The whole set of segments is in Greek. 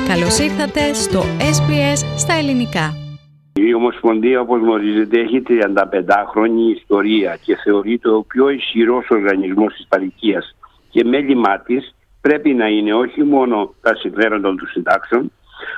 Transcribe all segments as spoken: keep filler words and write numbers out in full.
Καλώς ήρθατε στο ες μπι ες στα ελληνικά. Η Ομοσπονδία, όπως γνωρίζετε, έχει τριανταπεντάχρονη ιστορία και θεωρείται ο πιο ισχυρός οργανισμός της παροικίας. Και μέλημά της πρέπει να είναι όχι μόνο τα συμφέροντα των συντάξεων,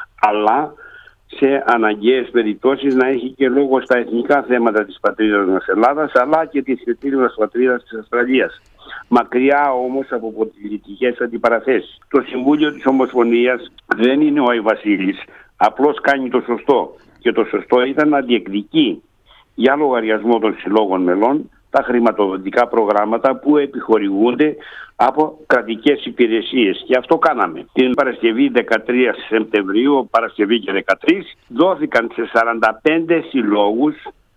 αλλά σε αναγκαίες περιπτώσεις να έχει και λόγο στα εθνικά θέματα της πατρίδας μας Ελλάδας, αλλά και της εθνικής πατρίδας της Αυστραλίας. Μακριά όμως από πολιτικές αντιπαραθέσεις. Το Συμβούλιο της Ομοσπονδίας δεν είναι ο Άι Βασίλης, απλώς κάνει το σωστό. Και το σωστό ήταν να διεκδικεί για λογαριασμό των συλλόγων μελών τα χρηματοδοτικά προγράμματα που επιχορηγούνται από κρατικές υπηρεσίες. Και αυτό κάναμε. Την Παρασκευή δεκατρείς Σεπτεμβρίου, Παρασκευή και δεκατρείς, δόθηκαν σε σαράντα πέντε συλλόγους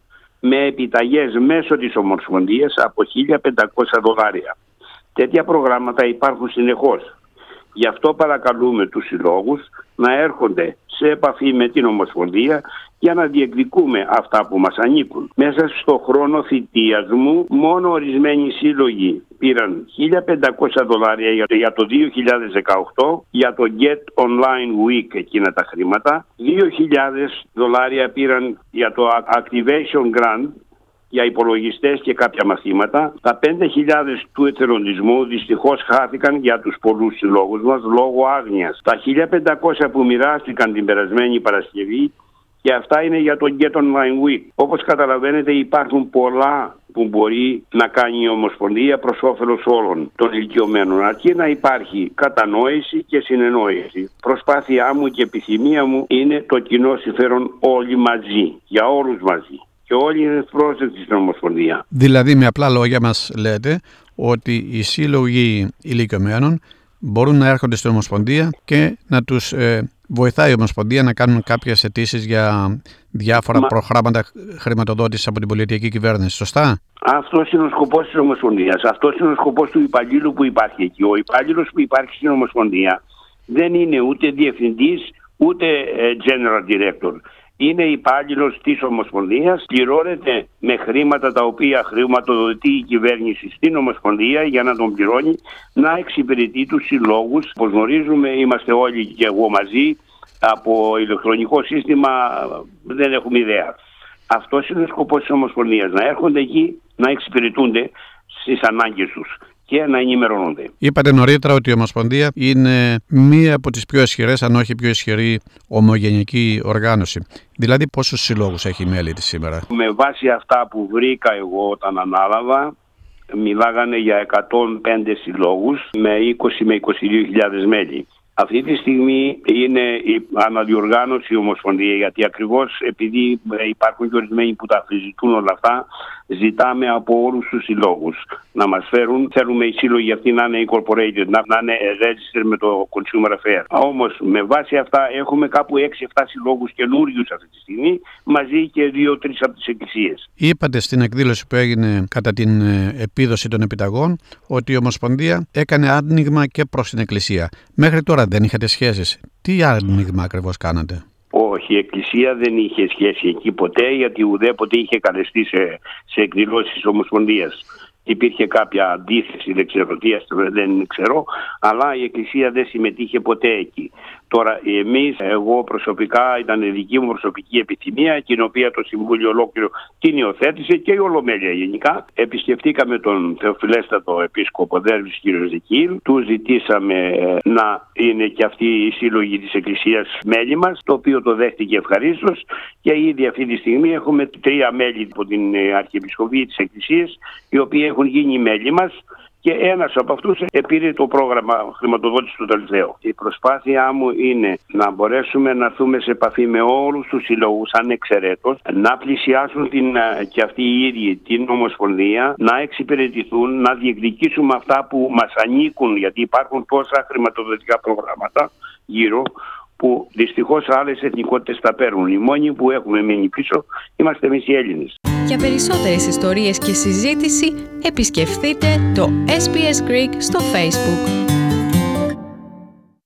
με επιταγές μέσω της Ομοσπονδίας από χίλια πεντακόσια δολάρια. Τέτοια προγράμματα υπάρχουν συνεχώς. Γι' αυτό παρακαλούμε τους συλλόγους να έρχονται σε επαφή με την Ομοσπονδία για να διεκδικούμε αυτά που μας ανήκουν. Μέσα στο χρόνο θητείας μου, μόνο ορισμένοι σύλλογοι πήραν χίλια πεντακόσια δολάρια για το δύο χιλιάδες δεκαοκτώ, για το Get Online Week εκείνα τα χρήματα, δύο χιλιάδες δολάρια πήραν για το Activation Grant, για υπολογιστές και κάποια μαθήματα. Τα πέντε χιλιάδες του εθελοντισμού δυστυχώς χάθηκαν για τους πολλούς συλλόγους μας λόγω άγνοιας. Τα χίλια πεντακόσια που μοιράστηκαν την περασμένη Παρασκευή, και αυτά είναι για το Get Online Week. Όπως καταλαβαίνετε, υπάρχουν πολλά που μπορεί να κάνει η Ομοσπονδία προς όφελος όλων των ηλικιωμένων, αρκεί να υπάρχει κατανόηση και συνεννόηση. Προσπάθειά μου και επιθυμία μου είναι το κοινό συμφέρον όλοι μαζί, για όλους μαζί. Και όλοι είναι πρόσδεκτοι στην Ομοσπονδία. Δηλαδή, με απλά λόγια μας λέτε ότι οι σύλλογοι ηλικιωμένων μπορούν να έρχονται στην Ομοσπονδία και να τους ε, βοηθάει η Ομοσπονδία να κάνουν κάποιες αιτήσεις για διάφορα Μα... προγράμματα χρηματοδότησης από την πολιτική κυβέρνηση. Σωστά? Αυτός είναι ο σκοπός της Ομοσπονδίας. Αυτός είναι ο σκοπός του υπαλλήλου που υπάρχει εκεί. Ο υπάλληλος που υπάρχει στην Ομοσπονδία δεν είναι ούτε διευθυντής ούτε ε, general director. Είναι υπάλληλος της Ομοσπονδίας, πληρώνεται με χρήματα τα οποία χρηματοδοτεί η κυβέρνηση στην Ομοσπονδία για να τον πληρώνει, να εξυπηρετεί τους συλλόγους. Όπως γνωρίζουμε, είμαστε όλοι και εγώ μαζί, από ηλεκτρονικό σύστημα δεν έχουμε ιδέα. Αυτός είναι ο σκοπός της Ομοσπονδίας, να έρχονται εκεί, να εξυπηρετούνται στις ανάγκες τους και να ενημερώνονται. Είπατε νωρίτερα ότι η Ομοσπονδία είναι μία από τις πιο ισχυρές, αν όχι πιο ισχυρή, ομογενειακή οργάνωση. Δηλαδή, πόσους συλλόγους έχει μέλη της σήμερα? Με βάση αυτά που βρήκα εγώ όταν ανάλαβα, μιλάγανε για εκατόν πέντε συλλόγους με είκοσι με είκοσι δύο χιλιάδες μέλη. Αυτή τη στιγμή είναι η αναδιοργάνωση η Ομοσπονδία, γιατί ακριβώς επειδή υπάρχουν και ορισμένοι που τα ζητούν όλα αυτά, ζητάμε από όλους τους συλλόγους να μας φέρουν. Θέλουμε οι σύλλογοι αυτοί να είναι incorporated, να, να είναι registered με το Consumer Affairs. Όμως με βάση αυτά έχουμε κάπου έξι εφτά συλλόγους καινούριους αυτή τη στιγμή, μαζί και δύο τρεις από τις εκκλησίες. Είπατε στην εκδήλωση που έγινε κατά την επίδοση των επιταγών ότι η Ομοσπονδία έκανε άνοιγμα και προς την Εκκλησία. Μέχρι τώρα δεν είχατε σχέσεις. Τι άνοιγμα ακριβώς κάνατε? Όχι, η Εκκλησία δεν είχε σχέση εκεί ποτέ, γιατί ουδέποτε είχε καλεστεί σε, σε εκδηλώσεις της Ομοσπονδίας. Υπήρχε κάποια αντίθεση, δεν ξέρω τι, δεν ξέρω, αλλά η Εκκλησία δεν συμμετείχε ποτέ εκεί. Τώρα εμείς, εγώ προσωπικά, ήταν δική μου προσωπική επιθυμία, την οποία το Συμβούλιο ολόκληρο την υιοθέτησε και η Ολομέλεια γενικά. Επισκεφτήκαμε τον Θεοφιλέστατο Επίσκοπο Δέρβης κ. Ζεκίλ, του ζητήσαμε να είναι και αυτοί οι σύλλογοι της Εκκλησίας μέλη μας, το οποίο το δέχτηκε ευχαρίστως, και ήδη αυτή τη στιγμή έχουμε τρία μέλη από την Αρχιεπισκοπή της Εκκλησίας, οι οποίοι έχουν γίνει μέλη μας. Και ένας από αυτούς πήρε το πρόγραμμα χρηματοδότησης του τελευταίου. Η προσπάθειά μου είναι να μπορέσουμε να έρθουμε σε επαφή με όλους τους συλλόγους ανεξαιρέτως, να πλησιάσουν την, και αυτοί οι ίδιοι την Ομοσπονδία, να εξυπηρετηθούν, να διεκδικήσουμε αυτά που μας ανήκουν, γιατί υπάρχουν τόσα χρηματοδοτικά προγράμματα γύρω, που δυστυχώς άλλες εθνικότητες τα παίρνουν. Οι μόνοι που έχουμε μείνει πίσω είμαστε εμείς οι Έλληνες. Για περισσότερες ιστορίες και συζήτηση επισκεφτείτε το ες μπι ες Greek στο Facebook.